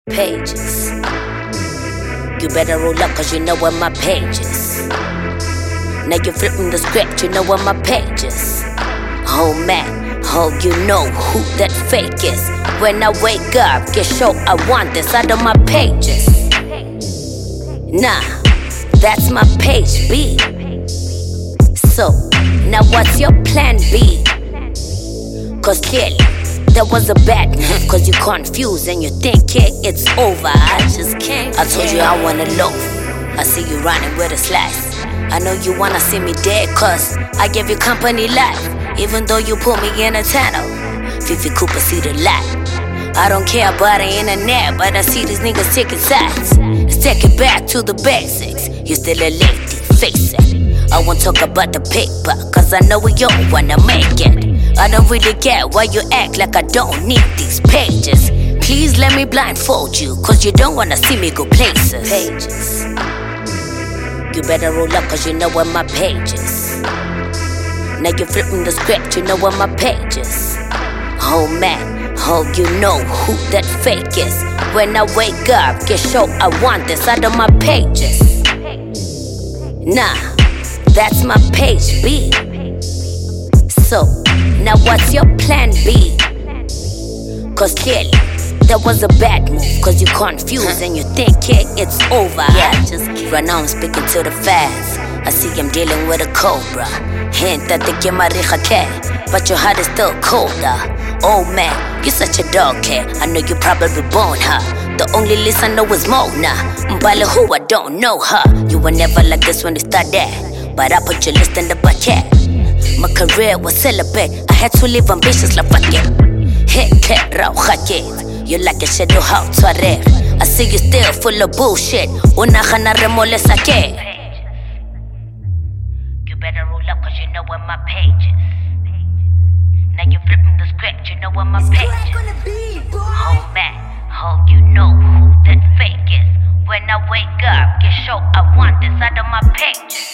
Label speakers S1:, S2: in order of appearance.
S1: Pages. You better roll up cause you know what my page is. Now you're flipping the script, you know what my page is. Oh man, oh you know who that fake is. When I wake up, get show I want this out of my pages. Nah, that's my page B. So, now what's your plan B? Cause clearly that was a bad move, cause you confused and you think it's over. I just can't. I told you I wanna loaf. I see you running with a slice. I know you wanna see me dead, cause I give you company life. Even though you put me in a tunnel, Fifi Cooper see the light. I don't care about the internet, but I see these niggas taking sides. Let's take it back to the basics. You still a lady, face it. I won't talk about the paper, cause I know we all wanna make it. I don't really care why you act like I don't need these pages. Please let me blindfold you, cause you don't wanna see me go places. Pages. You better roll up cause you know what my page is. Now you're flipping the script, you know what my page is. Oh man, oh you know who that fake is. When I wake up, get show I want this out of my pages. Nah, that's my page B. So, now what's your plan B? Cause clearly that was a bad move, cause you confused and you think it's over. Yeah, right now I'm speaking to the fans. I see I'm dealing with a cobra. Hint that they get my rikhate, but your heart is still colder. Oh man, you're such a dog cat. I know you probably born her. The only list I know is Mona Mbale, who I don't know her. You were never like this when you started, but I put your list in the bucket. My career was celibate. I had to live ambitious like fuck it. Hit cat rau khaket. You like a shadow how to rare. I see you still full of bullshit. Una khana remole sake. You better roll up cause you know what my page is. Now you're flipping the script, you know what my page is. Oh man, oh you know who that fake is. When I wake up, get show I want this out of my page.